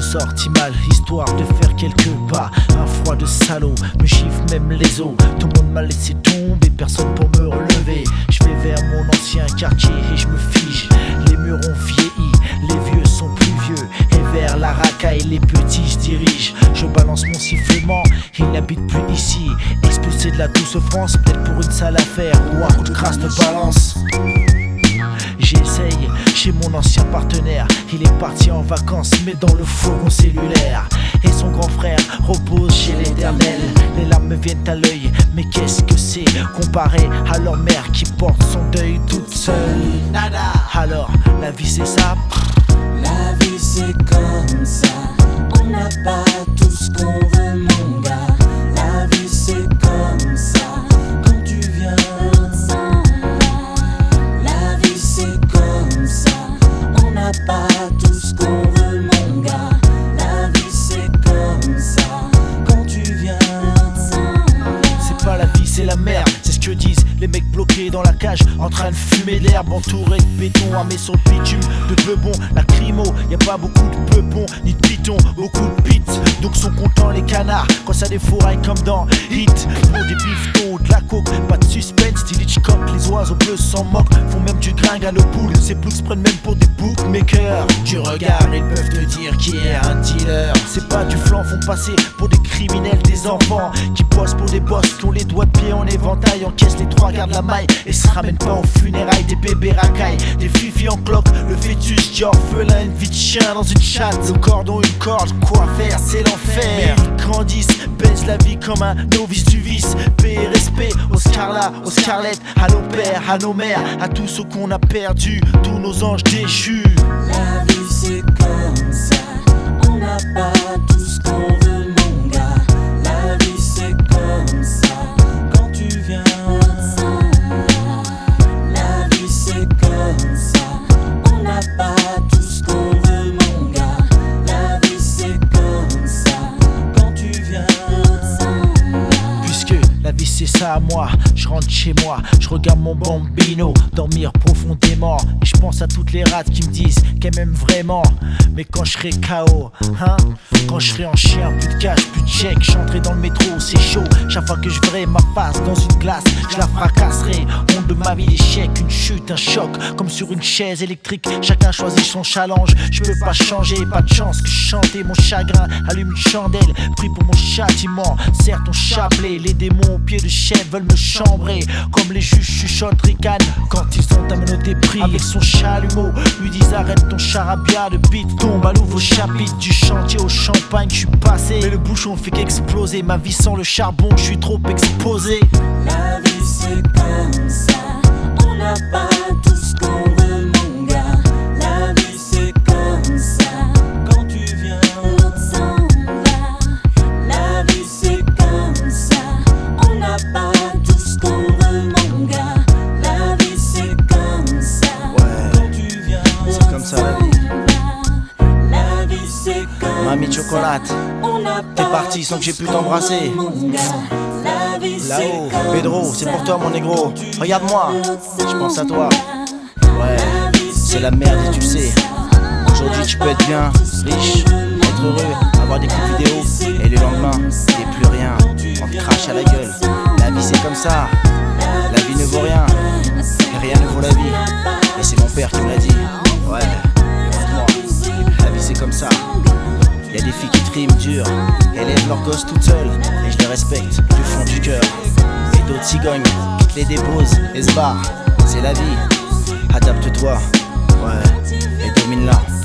sorti mal, histoire de faire quelques pas. Un froid de salaud me chiffre même les os. Tout le monde m'a laissé tomber, personne pour me relever. Je vais vers mon ancien quartier et je me fige. Les murs ont vieilli, les vieux sont plus vieux. Et vers la racaille, les petits se dirigent. Je balance mon sifflement, ils n'habitent plus ici. Expulsé de la douce France, peut-être pour une sale affaire ou un coup de crasse de balance. J'essaye chez mon ancien partenaire. Il est parti en vacances mais dans le fourgon cellulaire. Et son grand frère repose chez l'Éternel. Les larmes me viennent à l'œil, mais qu'est-ce que c'est comparé à leur mère qui porte son deuil toute seule. Alors la vie c'est ça. La vie c'est comme ça. On n'a pas tout ce qu'on veut mon gars. La vie c'est comme ça. Quand tu viens la vie c'est comme ça. On n'a pas tout ce qu'on veut mon gars. La vie c'est comme ça. Quand tu viens C'est pas la vie, c'est la merde. C'est ce que disent les mecs bloqués dans la cage, en train de fumer de l'herbe, entourés de béton, armés sur le bitume de beubons. La crimo, y a pas beaucoup de peupons ni de pitons, beaucoup de pits. Donc sont contents les canards quand ça défouraille comme dans Hit. Pour des bifetons ou de la coke, pas de suspense, style Hitchcock. Les oiseaux bleus s'en moquent, font même du gringue à nos poules. Ces poules se prennent même pour des bookmakers. Du regard, ils peuvent te dire qui est un dealer. C'est pas du flanc, font passer pour des criminels, des enfants qui bossent pour des boss, qui ont les doigts de pied en éventail, encaissent les trois gardes la maille et se ramènent pas aux funérailles. Des bébés racailles, des filles en cloque, le fœtus qui orphelin, une vie de chien dans une chatte. Le cordon, une corde, quoi faire, c'est l'enfer. Ils grandissent, baissent la vie comme un novice du vice. Paix et respect aux Scarla, aux Scarlett, à nos pères, à nos mères, à tous ceux qu'on a perdus, tous nos anges déchus. la vie c'est comme ça. On n'a pas tout ce qu'on veut mon gars. La vie c'est comme ça. Quand tu viens la vie c'est comme ça. On n'a pas tout ce qu'on veut mon gars. La vie c'est comme ça. Quand tu viens Puisque la vie c'est ça à moi, je rentre chez moi, je regarde mon bambino dormir profondément. Et je pense à toutes les rates qui me disent qu'elles m'aiment vraiment. Mais quand je serai KO, hein, quand je serai en chien, plus de cash, plus de chèque, j'entrerai dans le métro, c'est chaud. Chaque fois que je verrai ma face dans une glace, je la fracasserai. Honte de ma vie, l'échec, une chute, un choc, comme sur une chaise électrique. Chacun choisit son challenge, je peux pas changer, pas de chance que chanter mon chagrin. Allume une chandelle, prie pour mon châtiment. Serre ton chapelet, les démons au pied de chef veulent me chambrer. Comme les juges chuchotent, ricanent quand ils ont amené pris. Avec son chalumeau, lui disent arrête ton charabia. De beat tombe un nouveau chapitre, du chantier au champagne, je suis passé. Mais le bouchon fait qu'exploser, ma vie sans le charbon, je suis trop exposé. la vie c'est comme ça. On n'a pas tout ce qu'on veut mon gars. La vie c'est comme ça. Quand tu viens la vie c'est comme ça. On n'a pas tout ce qu'on veut mon gars. La vie c'est comme ça. Quand tu viens C'est comme ça la vie. la vie c'est comme Mamie chocolate, t'es parti sans que j'ai pu t'embrasser. Là-haut, Pedro, c'est pour toi mon négro. Regarde-moi, je pense à toi. Ouais, c'est la merde et tu le sais. Aujourd'hui tu peux être bien, riche, être heureux, avoir des clips vidéo. Et le lendemain, t'es plus rien, on te crache à la gueule. La vie c'est comme ça, la vie ne vaut rien. Et rien ne vaut la vie. Et c'est mon père qui me l'a dit. Ouais, écoute-moi, la vie c'est comme ça. Y'a des filles qui triment dur, elles élèvent leurs gosses toutes seules, et je les respecte du fond du cœur. Et d'autres cigognes qui te les déposent et se barrent. C'est la vie, adapte-toi, ouais, et domine-la.